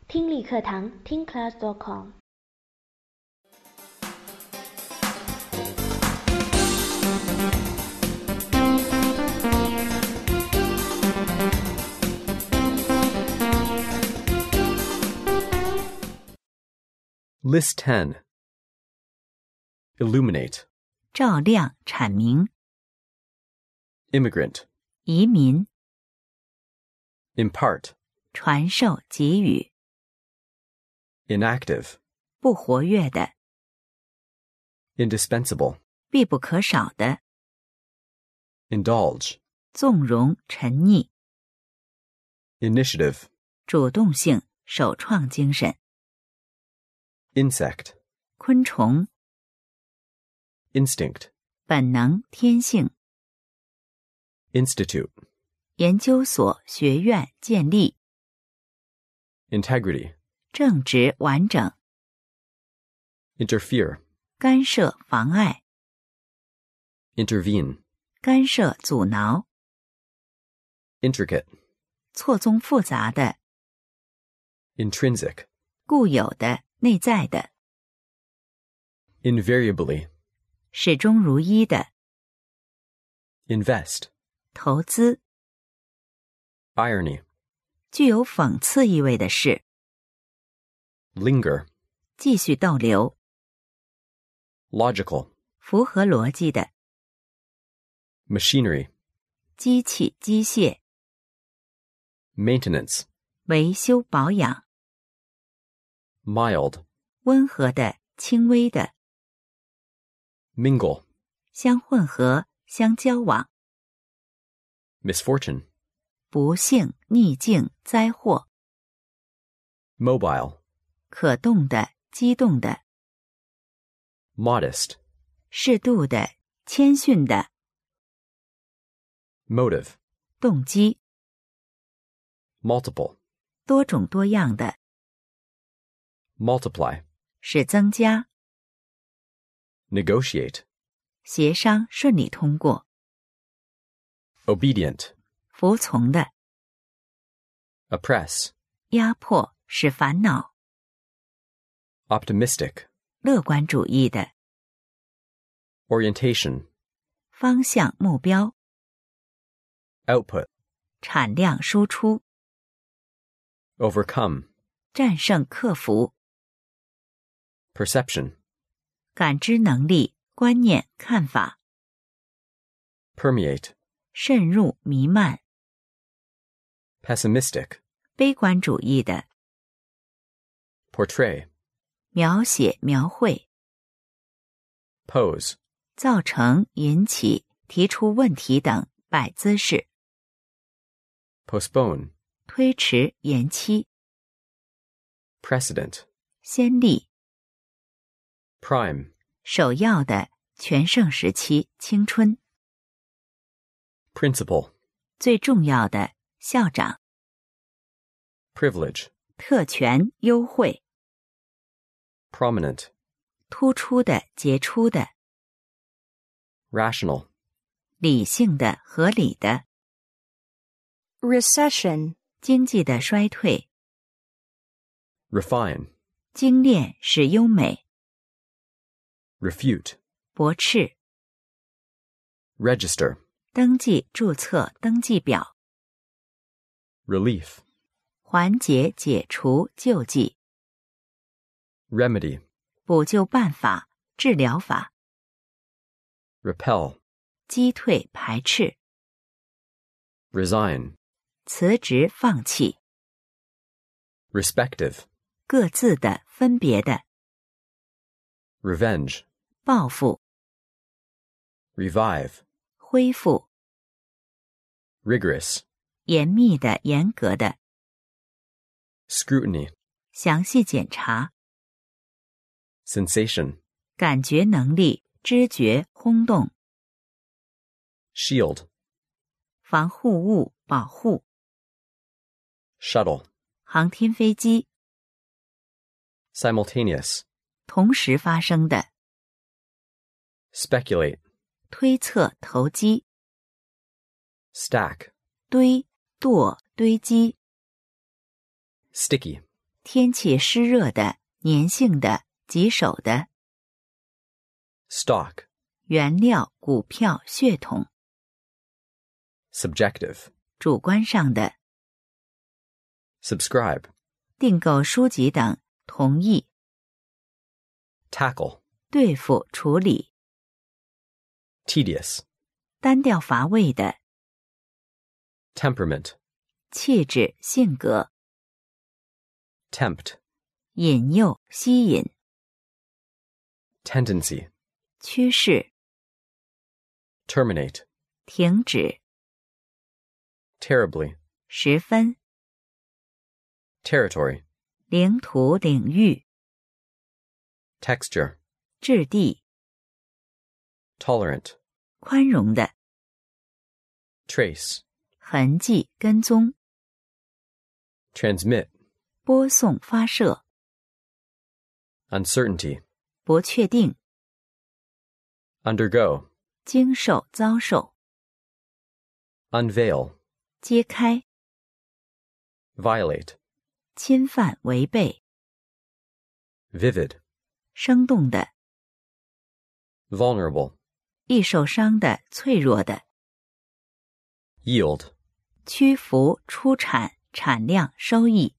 听力课堂听 class.com。 List 10. Illuminate. 照亮、阐明。 Immigrant. 移民。 Impart. 传授、给予。 Inactive. 不活跃的。 Indispensable. 必不可少的。 Indulge. 纵容、沉溺。 Initiative. 主动性、首创精神。 Insect. 昆虫。 Instinct. 本能、天性。 Institute. 研究所、学院、建立。 Integrity. 正直、完整。 Interfere. 干涉、妨碍。 Intervene. 干涉、阻挠。 Intricate. 错综复杂的。 Intrinsic. 固有的、内在的。 Invariably. 始终如一的。 Invest. 投资。 Irony. 具有讽刺意味的事。 Linger. 继续逗留。 Logical. 符合逻辑的。 Machinery. 机器、机械。 Maintenance. 维修、保养。 Mild. 温和的、轻微的。 Mingle. 相混合、相交往。 Misfortune. 不幸、逆境、灾祸。 Mobile. 可动的、机动的。 Modest. 适度的、谦逊的。 Motive. 动机。 Multiple. 多种多样的。 Multiply. 使增加。 Negotiate. 协商顺利通过。 Obedient. 服从的。 Oppress. 压迫，使烦恼。 Optimistic. 乐观主义的。 Orientation. 方向、目标。 Output. 产量、输出。 Overcome. 战胜、克服。 Perception. 感知能力、观念、看法。 Permeate. 渗入、弥漫。 Pessimistic. 悲观主义的。 Portray. 描写、描绘。 Pose. 造成、引起、提出问题等，摆姿势。 Postpone. 推迟、延期。 Precedent. 先例。 Prime. 首要的、全盛时期、青春。 Principal. 最重要的、校长。 Privilege. 特权、优惠。 Prominent. 突出的、杰出的。 Rational. 理性的、合理的。 Recession. 经济的衰退。 Refine. 精炼、使优美。 Refute. 驳斥。 Register. 登记、注册、登记表。 Relief. 缓解、解除、救济。 Remedy. 补救办法、治疗法。 Repel. 击退、排斥。 Resign. 辞职、放弃。 Respective. 各自的、分别的。 Revenge. 报复。 Revive. 恢复。 Rigorous. 严密的、严格的。 Scrutiny. 详细检查。 Sensation. 感觉能力、知觉、轰动。 Shield. 防护物、保护。 Shuttle. 航天飞机。 Simultaneous. 同时发生的。 Speculate. 推测、投机。 Stack. 堆、垛、堆积。 Sticky. 天气湿热的、粘性的、棘手的。 Stock. 原料、股票、血统。 Subjective. 主观上的。 Subscribe. 订购书籍等。同意。 Tackle. 对付、处理。 Tedious. 单调乏味的。 Temperament. 气质、性格。 Tempt. 引诱、吸引。 Tendency. 趋势。 Terminate. 停止。 Terribly. 十分。 Territory. 领土、领域。 Texture. 质地。 Tolerant. 宽容的。 Trace. 痕迹、跟踪。 Transmit. 播送、发射。 Uncertainty. 不确定。 Undergo. 经受、遭受。 Unveil. 揭开。 Violate. 侵犯、违背。 Vivid. 生动的。 Vulnerable. 易受伤的、脆弱的。 Yield. 屈服、出产、产量、收益。